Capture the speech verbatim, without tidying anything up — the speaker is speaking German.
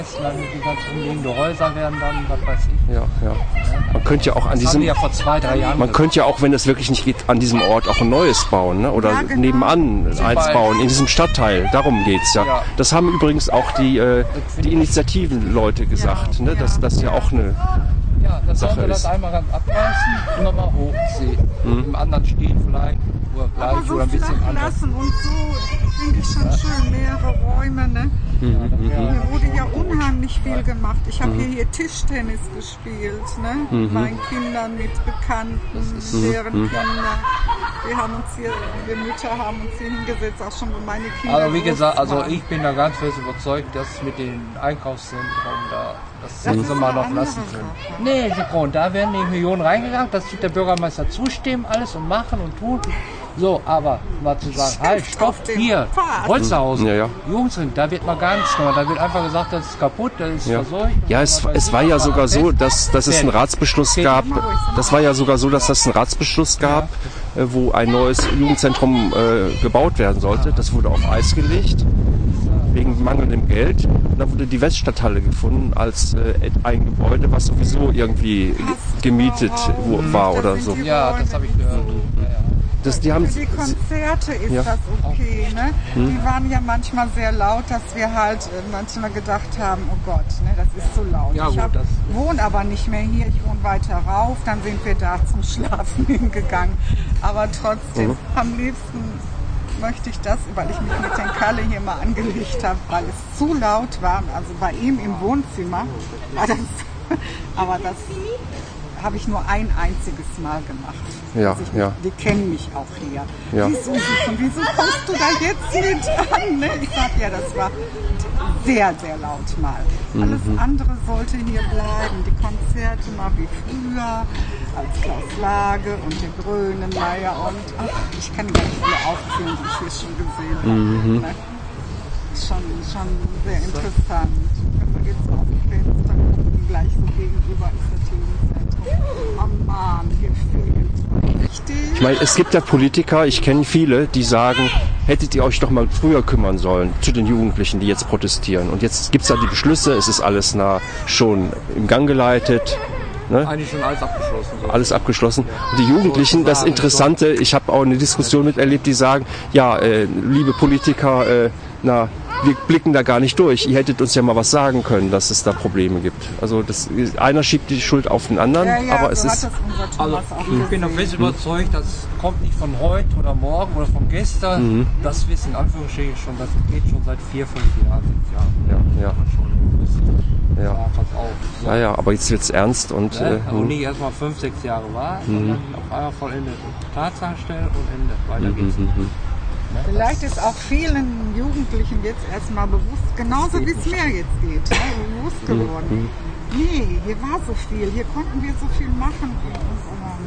Die ganz umliegende Häuser werden dann, was weiß ich. Ja, ja. Man könnte ja auch an das diesem, haben die ja vor zwei, drei Jahren man könnte ja auch, wenn es wirklich nicht geht, an diesem Ort auch ein neues bauen, ne? Oder Ja, genau. nebenan eins bauen, in diesem Stadtteil. Darum geht's ja. Ja. Das haben übrigens auch die, äh, die Initiativen-Leute gesagt, ne? Dass das ja auch eine Ja, das sollen Sache wir das ist. einmal ganz abreißen und nochmal hochziehen. Mhm. Im anderen Stil vielleicht, oder Aber gleich so oder ein bisschen flach anders. lassen und so finde ich schon schön. Mehrere Räume, ne? Hier wurde ja unheimlich viel gemacht. Ich habe hier, hier Tischtennis gespielt, ne? Mit meinen Kindern, mit Bekannten, deren Kinder. Wir haben uns hier, wir Mütter haben uns hier hingesetzt, auch schon wo meine Kinder. Also wie groß gesagt, also waren. ich bin da ganz fest überzeugt, dass mit den Einkaufszentren da, das, Das müssen ist wir mal eine noch andere lassen können. Sache. Nee, Synchron, da werden die Millionen reingegangen, das tut der Bürgermeister zustimmen, alles und machen und tun. So, aber mal zu sagen, halt, stopp, auf dem hier, Pfad. Holzhausen, Ja, ja. Jugendzentrum, da wird mal gar nichts gemacht, da wird einfach gesagt, das ist kaputt, das ist Ja, verseucht. ja es, es war ja sogar so, dass, dass es einen Ratsbeschluss gab. Das war ja sogar so, dass es einen Ratsbeschluss gab, äh, wo ein neues Jugendzentrum äh, gebaut werden sollte. Das wurde auf Eis gelegt, wegen mangelndem Geld. Und da wurde die Weststadthalle gefunden als äh, ein Gebäude, was sowieso irgendwie gemietet wo, war oder so. Ja, das habe ich gehört. Ja, ja. Das, die haben, Für die Konzerte ist Ja. das okay, ne? Die waren ja manchmal sehr laut, dass wir halt äh, manchmal gedacht haben, oh Gott, ne, das ist zu laut. Ja, ich gut, hab, das- wohne aber nicht mehr hier, ich wohne weiter rauf, dann sind wir da zum Schlafen hingegangen. Aber trotzdem, am liebsten möchte ich das, weil ich mich mit den Kalle hier mal angelegt habe, weil es zu laut war, also bei ihm im Wohnzimmer war das, aber das habe ich nur ein einziges Mal gemacht. Ja, Also ich, ja. Die kennen mich auch hier. Ja. Wieso, und wieso kommst du da jetzt mit an? Ne? Ich sag ja, das war sehr, sehr laut mal. Alles andere sollte hier bleiben. Die Konzerte mal wie früher, als Klaus Lage und der Grönemeyer und ach, ich kann gar nicht alle aufzählen, die ich hier schon gesehen habe. Ne? Schon, schon sehr interessant. Wenn wir jetzt auf dem Fenster gucken, gleich so gegenüber ist das Jugendzentrum. Oh Mann, hier fehlt richtig. Ich meine, es gibt ja Politiker, ich kenne viele, die sagen, hättet ihr euch doch mal früher kümmern sollen zu den Jugendlichen, die jetzt protestieren. Und jetzt gibt es da die Beschlüsse, es ist alles nah schon im Gang geleitet. Ne? Eigentlich schon alles abgeschlossen. So. Alles abgeschlossen. Und die Jugendlichen, das Interessante, ich habe auch eine Diskussion miterlebt, die sagen, ja, äh, liebe Politiker, äh, na, wir blicken da gar nicht durch. Ihr hättet uns ja mal was sagen können, dass es da Probleme gibt. Also das, einer schiebt die Schuld auf den anderen, Ja, ja, aber so es hat ist... das unser Also Thomas auch ich bin gesehen. fest überzeugt, das kommt nicht von heute oder morgen oder von gestern. Das wissen in Anführungsstrichen schon, das geht schon seit vier, fünf Jahren, sechs Jahren. Ja, ja, Schon. ja. Ja, pass auf. So. Ja, ja, aber jetzt wird's ernst und... Ne? Äh, Also nicht erstmal fünf, sechs Jahre warten, sondern auf einmal vollendet Tatsachen stellen und Ende. Weiter geht's nicht. Vielleicht ist auch vielen Jugendlichen jetzt erstmal bewusst, genauso wie es mir jetzt geht, ne, bewusst geworden. Nee, hier war so viel, hier konnten wir so viel machen.